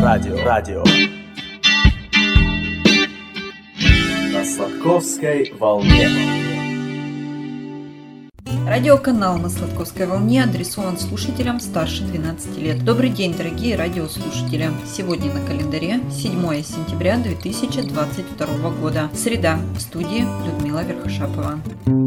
Радио. На Сладковской волне. Радиоканал на Сладковской волне адресован слушателям старше 12 лет. Добрый день, дорогие радиослушатели! Сегодня на календаре 7 сентября 2022 года. Среда. В студии Людмила Верхошапова.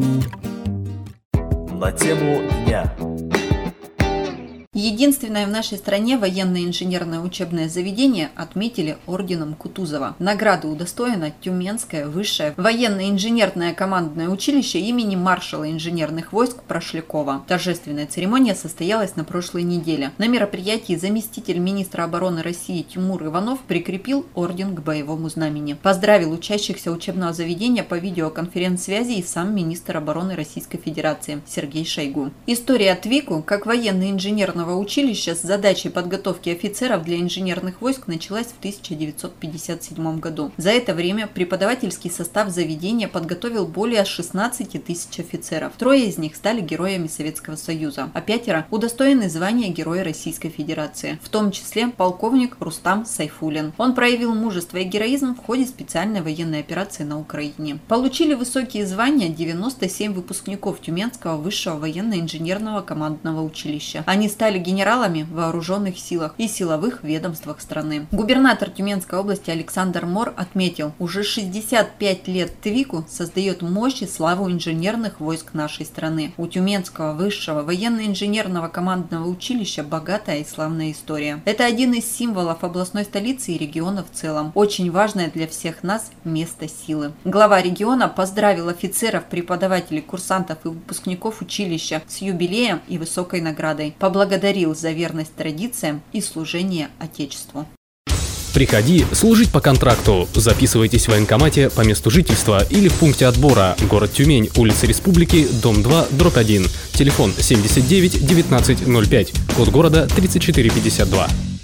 На тему дня. Единственное в нашей стране военно-инженерное учебное заведение отметили орденом Кутузова. Награды удостоено Тюменское высшее военно-инженерное командное училище имени маршала инженерных войск Прошлякова. Торжественная церемония состоялась на прошлой неделе. На мероприятии заместитель министра обороны России Тимур Иванов прикрепил орден к боевому знамени. Поздравил учащихся учебного заведения по видеоконференц-связи и сам министр обороны Российской Федерации Сергей Шойгу. История ТВИКу, как военно-инженерного училища с задачей подготовки офицеров для инженерных войск, началась в 1957 году. За это время преподавательский состав заведения подготовил более 16 тысяч офицеров. 3 из них стали героями Советского Союза, а 5 удостоены звания Героя Российской Федерации, в том числе полковник Рустам Сайфуллин. Он проявил мужество и героизм в ходе специальной военной операции на Украине. Получили высокие звания 97 выпускников Тюменского высшего военно-инженерного командного училища. Они стали генералами в вооруженных силах и силовых ведомствах страны. Губернатор Тюменской области Александр Мор отметил, уже 65 лет ТВИКу создает мощь и славу инженерных войск нашей страны. У Тюменского высшего военно-инженерного командного училища богатая и славная история. Это один из символов областной столицы и региона в целом. Очень важное для всех нас место силы. Глава региона поздравил офицеров, преподавателей, курсантов и выпускников училища с юбилеем и высокой наградой. Поблагодарил за верность традициям и служение Отечеству. Приходи служить по контракту. Записывайтесь в военкомате по месту жительства или в пункте отбора. Город Тюмень, улица Республики, дом 2, дробь 1. Телефон 79 1905. Код города 3452.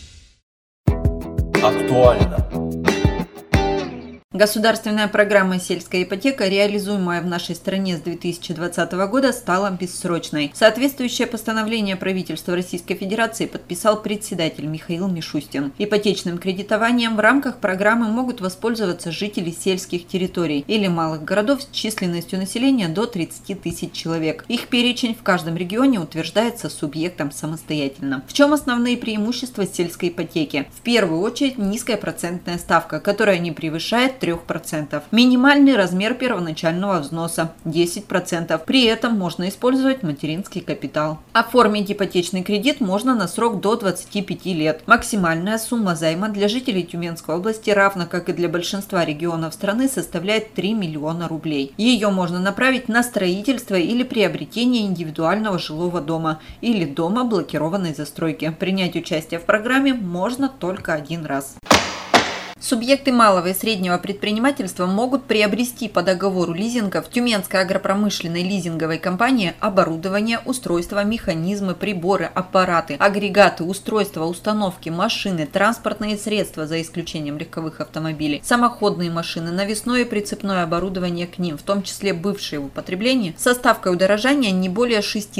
Актуально. Государственная программа «Сельская ипотека», реализуемая в нашей стране с 2020 года, стала бессрочной. Соответствующее постановление правительства Российской Федерации подписал председатель Михаил Мишустин. Ипотечным кредитованием в рамках программы могут воспользоваться жители сельских территорий или малых городов с численностью населения до 30 тысяч человек. Их перечень в каждом регионе утверждается субъектом самостоятельно. В чем основные преимущества сельской ипотеки? В первую очередь низкая процентная ставка, которая не превышает 3%. Минимальный размер первоначального взноса – 10%. При этом можно использовать материнский капитал. Оформить ипотечный кредит можно на срок до 25 лет. Максимальная сумма займа для жителей Тюменской области, равно как и для большинства регионов страны, составляет 3 миллиона рублей. Ее можно направить на строительство или приобретение индивидуального жилого дома или дома блокированной застройки. Принять участие в программе можно только один раз. Субъекты малого и среднего предпринимательства могут приобрести по договору лизинга в Тюменской агропромышленной лизинговой компании оборудование, устройства, механизмы, приборы, аппараты, агрегаты, устройства, установки, машины, транспортные средства, за исключением легковых автомобилей, самоходные машины, навесное и прицепное оборудование к ним, в том числе бывшие в употреблении, со ставкой удорожания не более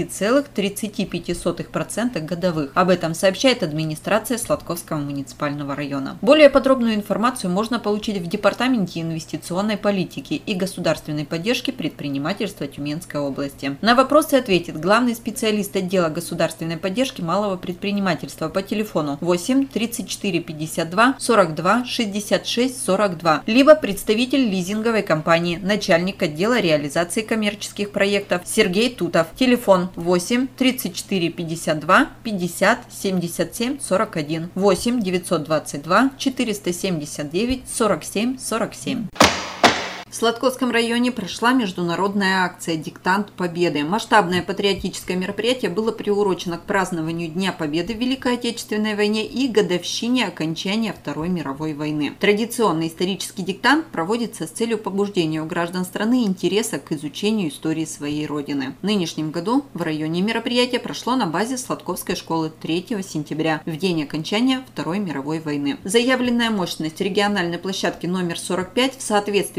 6,35% годовых. Об этом сообщает администрация Сладковского муниципального района. Более подробную информацию можно получить в Департаменте инвестиционной политики и государственной поддержки предпринимательства Тюменской области. На вопросы ответит главный специалист отдела государственной поддержки малого предпринимательства по телефону 8 34 52 42 66 42, либо представитель лизинговой компании, начальник отдела реализации коммерческих проектов Сергей Тутов. Телефон 8 34 52 50 77 41, 8 922 479 47 47. В Сладковском районе прошла международная акция «Диктант Победы». Масштабное патриотическое мероприятие было приурочено к празднованию Дня Победы в Великой Отечественной войне и годовщине окончания Второй мировой войны. Традиционный исторический диктант проводится с целью побуждения у граждан страны интереса к изучению истории своей родины. В нынешнем году в районе мероприятия прошло на базе Сладковской школы 3 сентября, в день окончания Второй мировой войны. Заявленная мощность региональной площадки номер 45 в соответствии с областной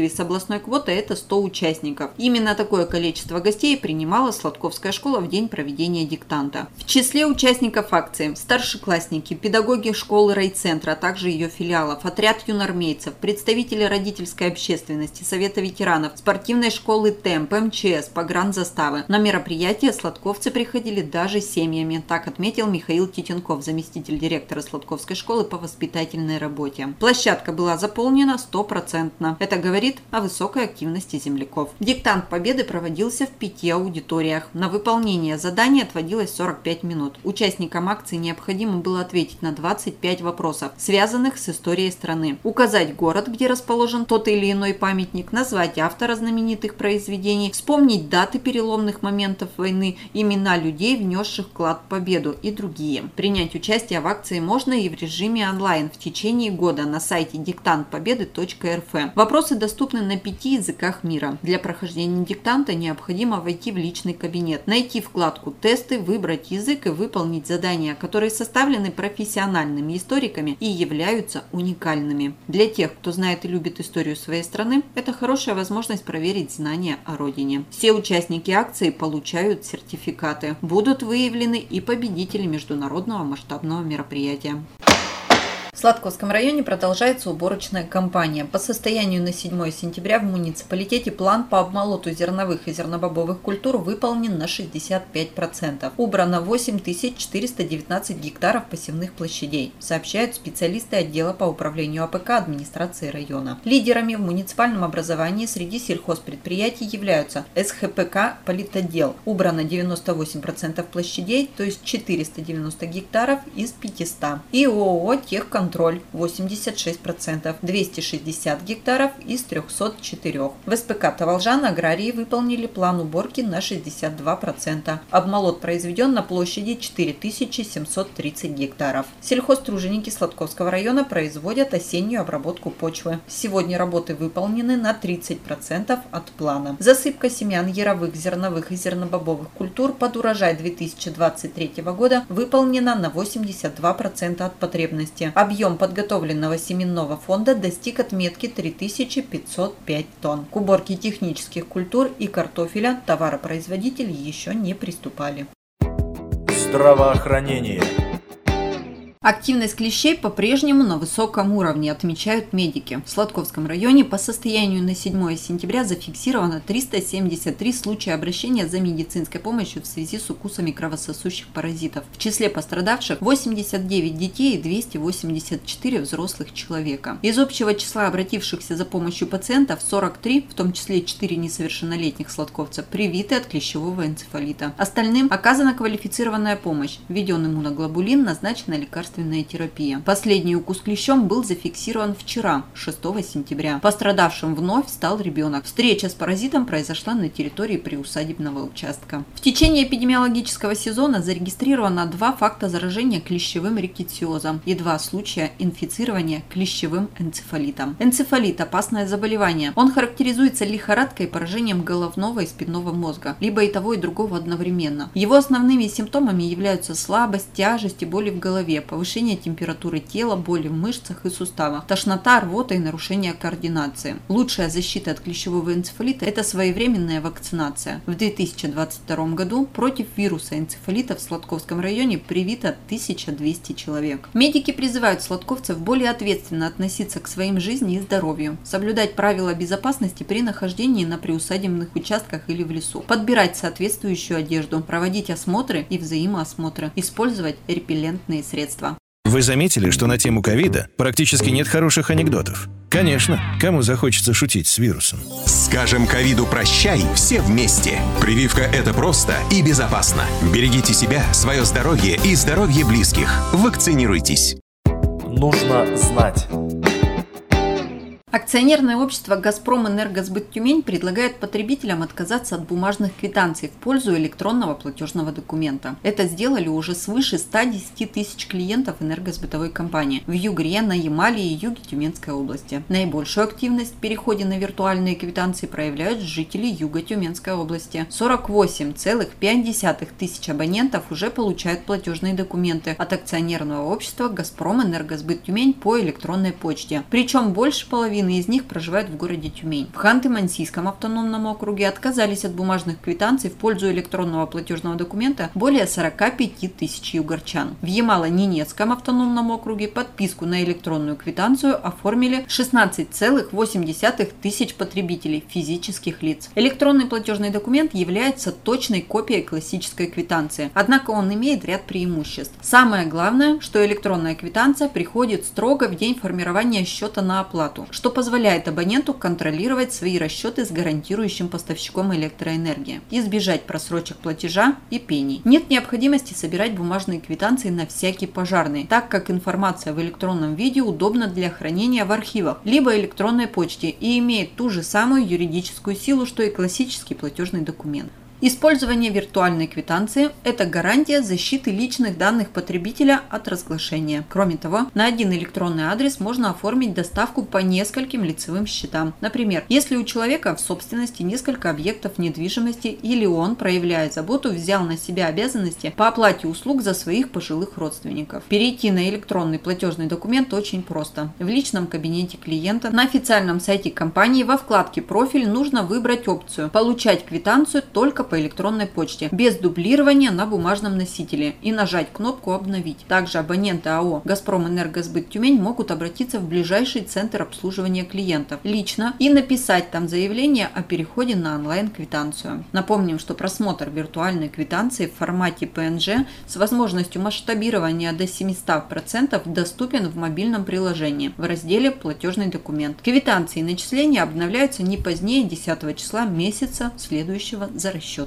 возрастной квоты – это 100 участников. Именно такое количество гостей принимала Сладковская школа в день проведения диктанта. В числе участников акции старшеклассники, педагоги школы райцентра, а также ее филиалов, отряд юнормейцев, представители родительской общественности, Совета ветеранов, спортивной школы ТЭМП, МЧС, погранзаставы. На мероприятие сладковцы приходили даже семьями, так отметил Михаил Титенков, заместитель директора Сладковской школы по воспитательной работе. Площадка была заполнена 100%. Это говорит о высокой активности земляков. Диктант Победы проводился в 5 аудиториях. На выполнение задания отводилось 45 минут. Участникам акции необходимо было ответить на 25 вопросов, связанных с историей страны. Указать город, где расположен тот или иной памятник, назвать автора знаменитых произведений, вспомнить даты переломных моментов войны, имена людей, внесших вклад в победу и другие. Принять участие в акции можно и в режиме онлайн в течение года на сайте диктантпобеды.рф. Вопросы доступны на 5 языках мира. Для прохождения диктанта необходимо войти в личный кабинет, найти вкладку «Тесты», выбрать язык и выполнить задания, которые составлены профессиональными историками и являются уникальными. Для тех, кто знает и любит историю своей страны, это хорошая возможность проверить знания о родине. Все участники акции получают сертификаты. Будут выявлены и победители международного масштабного мероприятия. В Сладковском районе продолжается уборочная кампания. По состоянию на 7 сентября в муниципалитете план по обмолоту зерновых и зернобобовых культур выполнен на 65%. Убрано 8419 гектаров посевных площадей, сообщают специалисты отдела по управлению АПК администрации района. Лидерами в муниципальном образовании среди сельхозпредприятий являются СХПК «Политотдел». Убрано 98% площадей, то есть 490 гектаров из 500. И ООО «Техконтроль» 86%, 260 гектаров из 304. В СПК «Таволжан» аграрии выполнили план уборки на 62%. Обмолот произведен на площади 4730 гектаров. Сельхозтруженики Сладковского района производят осеннюю обработку почвы. Сегодня работы выполнены на 30% от плана. Засыпка семян яровых, зерновых и зернобобовых культур под урожай 2023 года выполнена на 82% от потребности. Объем подготовленного семенного фонда достиг отметки 3505 тонн. К уборке технических культур и картофеля товаропроизводители еще не приступали. Здравоохранение. Активность клещей по-прежнему на высоком уровне, отмечают медики. В Сладковском районе по состоянию на 7 сентября зафиксировано 373 случая обращения за медицинской помощью в связи с укусами кровососущих паразитов. В числе пострадавших 89 детей и 284 взрослых человека. Из общего числа обратившихся за помощью пациентов 43, в том числе 4 несовершеннолетних сладковца, привиты от клещевого энцефалита. Остальным оказана квалифицированная помощь. Введен иммуноглобулин, назначена лекарственная терапия. Последний укус клещом был зафиксирован вчера, 6 сентября. Пострадавшим вновь стал ребенок. Встреча с паразитом произошла на территории приусадебного участка. В течение эпидемиологического сезона зарегистрировано 2 факта заражения клещевым рикетсиозом и 2 случая инфицирования клещевым энцефалитом. Энцефалит – опасное заболевание. Он характеризуется лихорадкой и поражением головного и спинного мозга, либо и того, и другого одновременно. Его основными симптомами являются слабость, тяжесть и боли в голове, повышение температуры тела, боли в мышцах и суставах, тошнота, рвота и нарушение координации. Лучшая защита от клещевого энцефалита – это своевременная вакцинация. В 2022 году против вируса энцефалита в Сладковском районе привито 1200 человек. Медики призывают сладковцев более ответственно относиться к своим жизни и здоровью, соблюдать правила безопасности при нахождении на приусадебных участках или в лесу, подбирать соответствующую одежду, проводить осмотры и взаимоосмотры, использовать репеллентные средства. Вы заметили, что на тему ковида практически нет хороших анекдотов? Конечно, кому захочется шутить с вирусом? Скажем ковиду «прощай» все вместе. Прививка – это просто и безопасно. Берегите себя, свое здоровье и здоровье близких. Вакцинируйтесь. Нужно знать. Акционерное общество «Газпром-Энергосбыт Тюмень» предлагает потребителям отказаться от бумажных квитанций в пользу электронного платежного документа. Это сделали уже свыше 110 тысяч клиентов энергосбытовой компании в Югре, на Ямале и юге Тюменской области. Наибольшую активность в переходе на виртуальные квитанции проявляют жители юга Тюменской области. 48,5 тысяч абонентов уже получают платежные документы от акционерного общества «Газпром-Энергосбыт Тюмень» по электронной почте. Причем больше половины половины из них проживают в городе Тюмень. В Ханты-Мансийском автономном округе отказались от бумажных квитанций в пользу электронного платежного документа более 45 тысяч югорчан. В Ямало-Ненецком автономном округе подписку на электронную квитанцию оформили 16,8 тысяч потребителей физических лиц. Электронный платежный документ является точной копией классической квитанции, однако он имеет ряд преимуществ. Самое главное, что электронная квитанция приходит строго в день формирования счета на оплату, что позволяет абоненту контролировать свои расчеты с гарантирующим поставщиком электроэнергии, избежать просрочек платежа и пений. Нет необходимости собирать бумажные квитанции на всякий пожарный, так как информация в электронном виде удобна для хранения в архивах, либо электронной почте и имеет ту же самую юридическую силу, что и классический платежный документ. Использование виртуальной квитанции – это гарантия защиты личных данных потребителя от разглашения. Кроме того, на один электронный адрес можно оформить доставку по нескольким лицевым счетам. Например, если у человека в собственности несколько объектов недвижимости или он, проявляя заботу, взял на себя обязанности по оплате услуг за своих пожилых родственников. Перейти на электронный платежный документ очень просто. В личном кабинете клиента на официальном сайте компании во вкладке «Профиль» нужно выбрать опцию «Получать квитанцию только по электронной почте, без дублирования на бумажном носителе» и нажать кнопку «Обновить». Также абоненты АО «Газпромэнергосбыт Тюмень» могут обратиться в ближайший центр обслуживания клиентов лично и написать там заявление о переходе на онлайн-квитанцию. Напомним, что просмотр виртуальной квитанции в формате PNG с возможностью масштабирования до 700% доступен в мобильном приложении в разделе «Платежный документ». Квитанции и начисления обновляются не позднее 10 числа месяца, следующего за расчетным.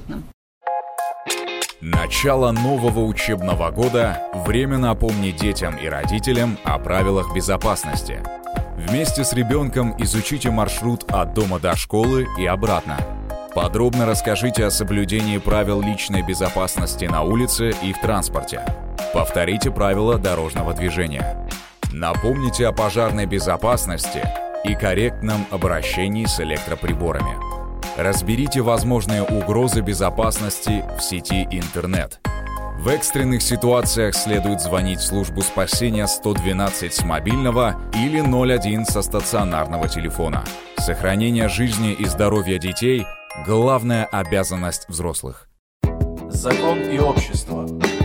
Начало нового учебного года – время напомнить детям и родителям о правилах безопасности. Вместе с ребенком изучите маршрут от дома до школы и обратно. Подробно расскажите о соблюдении правил личной безопасности на улице и в транспорте. Повторите правила дорожного движения. Напомните о пожарной безопасности и корректном обращении с электроприборами. Разберите возможные угрозы безопасности в сети интернет. В экстренных ситуациях следует звонить в службу спасения 112 с мобильного или 01 со стационарного телефона. Сохранение жизни и здоровья детей – главная обязанность взрослых. Закон и общество.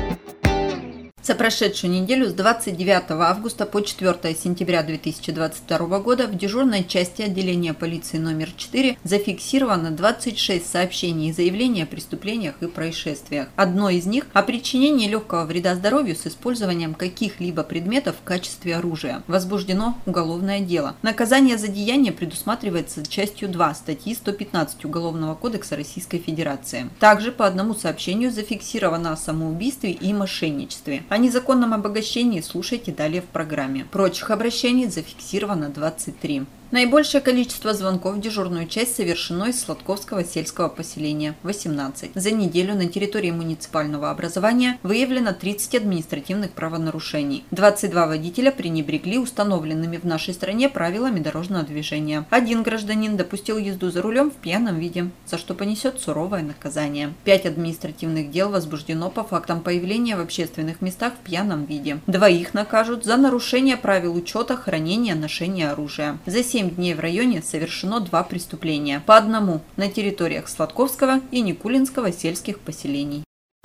За прошедшую неделю с 29 августа по 4 сентября 2022 года в дежурной части отделения полиции номер 4 зафиксировано 26 сообщений и заявлений о преступлениях и происшествиях. Одно из них – о причинении легкого вреда здоровью с использованием каких-либо предметов в качестве оружия. Возбуждено уголовное дело. Наказание за деяние предусматривается частью 2 статьи 115 Уголовного кодекса Российской Федерации. Также по одному сообщению зафиксировано о самоубийстве и мошенничестве. О незаконном обогащении слушайте далее в программе. Прочих обращений зафиксировано 23. Наибольшее количество звонков в дежурную часть совершено из Сладковского сельского поселения – 18. За неделю на территории муниципального образования выявлено 30 административных правонарушений. 22 водителя пренебрегли установленными в нашей стране правилами дорожного движения. Один гражданин допустил езду за рулем в пьяном виде, за что понесет суровое наказание. 5 административных дел возбуждено по фактам появления в общественных местах в пьяном виде. 2 накажут за нарушение правил учета хранения и ношения оружия. За 7 дней в районе совершено 2 преступления, по одному на территориях Сладковского и Никулинского сельских поселений.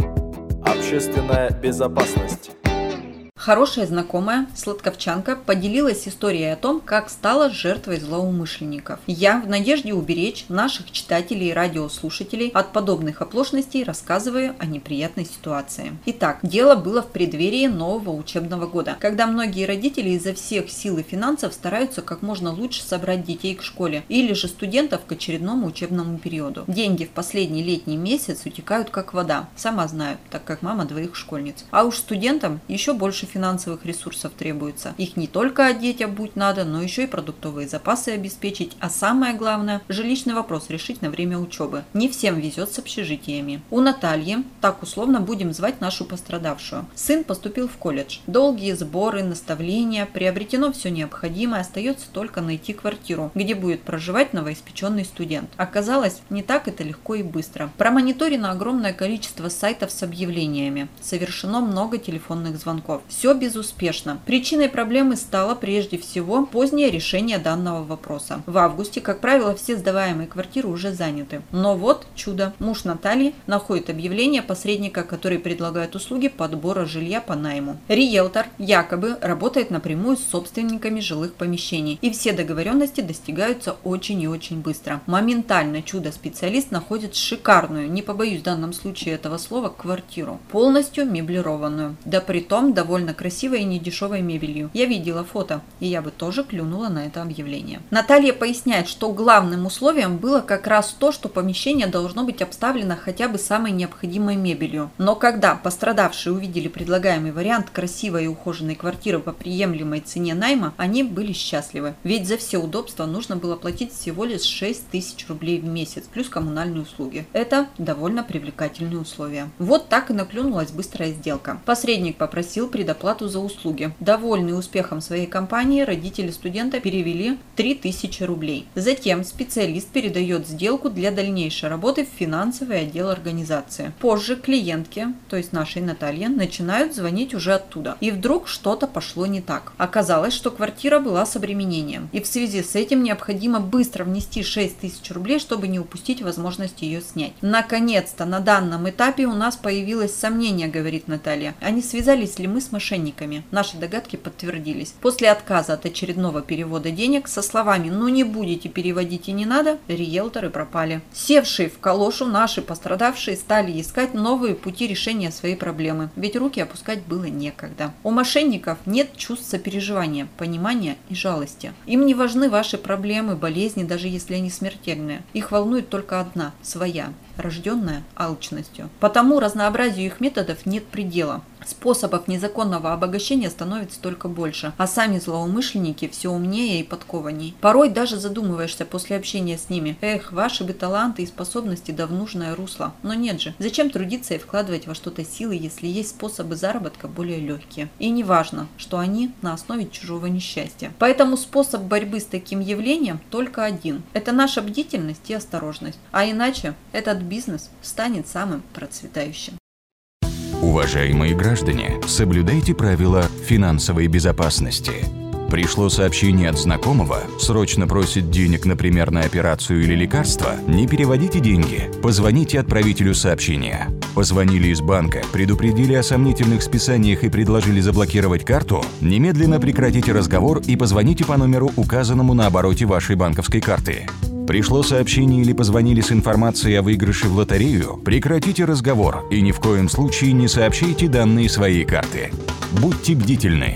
Общественная безопасность. Хорошая знакомая, сладковчанка, поделилась историей о том, как стала жертвой злоумышленников. Я, в надежде уберечь наших читателей и радиослушателей от подобных оплошностей, рассказываю о неприятной ситуации. Итак, дело было в преддверии нового учебного года, когда многие родители изо всех сил и финансов стараются как можно лучше собрать детей к школе или же студентов к очередному учебному периоду. Деньги в последний летний месяц утекают как вода, сама знаю, так как мама 2 школьниц. А уж студентам еще больше финансовых ресурсов требуется. Их не только одеть обуть надо, но еще и продуктовые запасы обеспечить, а самое главное – жилищный вопрос решить на время учебы. Не всем везет с общежитиями. У Натальи, так условно будем звать нашу пострадавшую, сын поступил в колледж. Долгие сборы, наставления, приобретено все необходимое, остается только найти квартиру, где будет проживать новоиспеченный студент. Оказалось, не так это легко и быстро. Промониторено огромное количество сайтов с объявлениями, совершено много телефонных звонков. все безуспешно. Причиной проблемы стало прежде всего позднее решение данного вопроса. В августе, как правило, все сдаваемые квартиры уже заняты. Но вот чудо. Муж Натальи находит объявление посредника, который предлагает услуги подбора жилья по найму. Риэлтор якобы работает напрямую с собственниками жилых помещений, и все договоренности достигаются очень и очень быстро. Моментально чудо-специалист находит шикарную, не побоюсь в данном случае этого слова, квартиру, полностью меблированную, да притом довольно красивой и недешевой мебелью. Я видела фото, и я бы тоже клюнула на это объявление. Наталья поясняет, что главным условием было как раз то, что помещение должно быть обставлено хотя бы самой необходимой мебелью. Но когда пострадавшие увидели предлагаемый вариант красивой и ухоженной квартиры по приемлемой цене найма, они были счастливы. Ведь за все удобства нужно было платить всего лишь 6 тысяч рублей в месяц, плюс коммунальные услуги. Это довольно привлекательные условия. Вот так и наклюнулась быстрая сделка. Посредник попросил предоплату за услуги. Довольные успехом своей компании, родители студента перевели 3000 рублей. Затем специалист передает сделку для дальнейшей работы в финансовый отдел организации. Позже клиентки, то есть нашей Наталье, начинают звонить уже оттуда. И вдруг что-то пошло не так. Оказалось, что квартира была с обременением. И в связи с этим необходимо быстро внести 6 тысяч рублей, чтобы не упустить возможность ее снять. Наконец-то на данном этапе у нас появилось сомнение, говорит Наталья. А не связались ли мы с мошенниками? Наши догадки подтвердились. После отказа от очередного перевода денег со словами «ну не будете переводить и не надо», риэлторы пропали. Севшие в калошу наши пострадавшие стали искать новые пути решения своей проблемы, ведь руки опускать было некогда. У мошенников нет чувств сопереживания, понимания и жалости. Им не важны ваши проблемы, болезни, даже если они смертельные. Их волнует только одна – своя, рожденная алчностью. Потому разнообразию их методов нет предела. Способов незаконного обогащения становится только больше, а сами злоумышленники все умнее и подкованней. Порой даже задумываешься после общения с ними: эх, ваши бы таланты и способности да в нужное русло. Но нет же, зачем трудиться и вкладывать во что-то силы, если есть способы заработка более легкие? И не важно, что они на основе чужого несчастья. Поэтому способ борьбы с таким явлением только один. Это наша бдительность и осторожность. А иначе этот бизнес станет самым процветающим. Уважаемые граждане, соблюдайте правила финансовой безопасности. Пришло сообщение от знакомого, срочно просит денег, например, на операцию или лекарство? Не переводите деньги, позвоните отправителю сообщения. Позвонили из банка, предупредили о сомнительных списаниях и предложили заблокировать карту? Немедленно прекратите разговор и позвоните по номеру, указанному на обороте вашей банковской карты. Пришло сообщение или позвонили с информацией о выигрыше в лотерею? Прекратите разговор и ни в коем случае не сообщайте данные своей карты. Будьте бдительны.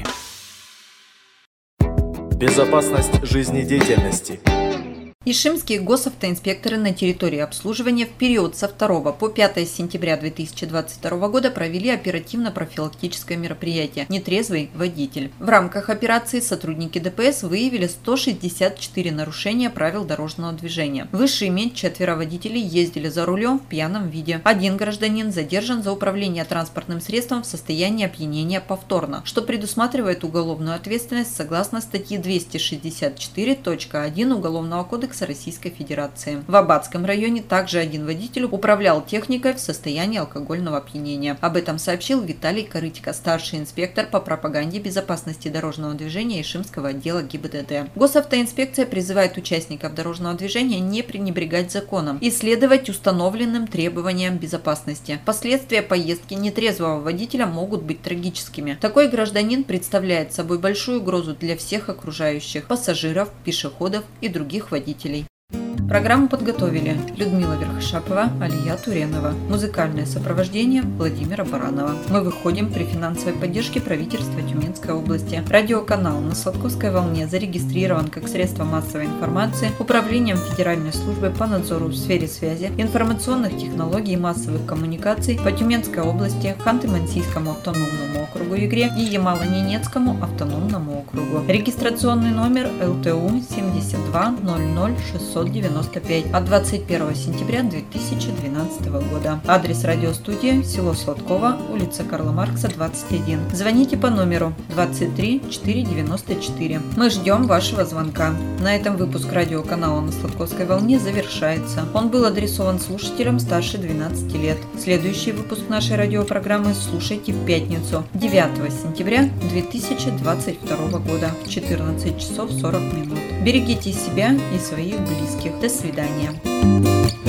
Безопасность жизнедеятельности. Ишимские госавтоинспекторы на территории обслуживания в период со 2 по 5 сентября 2022 года провели оперативно-профилактическое мероприятие «Нетрезвый водитель». В рамках операции сотрудники ДПС выявили 164 нарушения правил дорожного движения. В Ишиме 4 водителей ездили за рулем в пьяном виде. Один гражданин задержан за управление транспортным средством в состоянии опьянения повторно, что предусматривает уголовную ответственность согласно статьи 264.1 Уголовного кодекса Российской Федерации. В Аббатском районе также один водитель управлял техникой в состоянии алкогольного опьянения. Об этом сообщил Виталий Корытько, старший инспектор по пропаганде безопасности дорожного движения Ишимского отдела ГИБДД. Госавтоинспекция призывает участников дорожного движения не пренебрегать законом и следовать установленным требованиям безопасности. Последствия поездки нетрезвого водителя могут быть трагическими. Такой гражданин представляет собой большую угрозу для всех окружающих – пассажиров, пешеходов и других водителей. Программу подготовили Людмила Верхошапова, Алия Туренова. Музыкальное сопровождение Владимира Баранова. Мы выходим при финансовой поддержке правительства Тюменской области. Радиоканал на Сладковской волне зарегистрирован как средство массовой информации Управлением Федеральной службы по надзору в сфере связи, информационных технологий и массовых коммуникаций по Тюменской области, Ханты-Мансийскому автономному округу Югре и Ямало-Ненецкому автономному округу. Регистрационный номер ЛТУ 7200690. 95 от 21 сентября 2012 года. Адрес радиостудии: село Сладково, улица Карла Маркса, 21. Звоните по номеру 23 494. Мы ждем вашего звонка. На этом выпуск радиоканала «На Сладковской волне» завершается. Он был адресован слушателям старше 12 лет. Следующий выпуск нашей радиопрограммы слушайте в пятницу, 9 сентября 2022 года в 14 часов 40 минут. Берегите себя и своих близких. До свидания.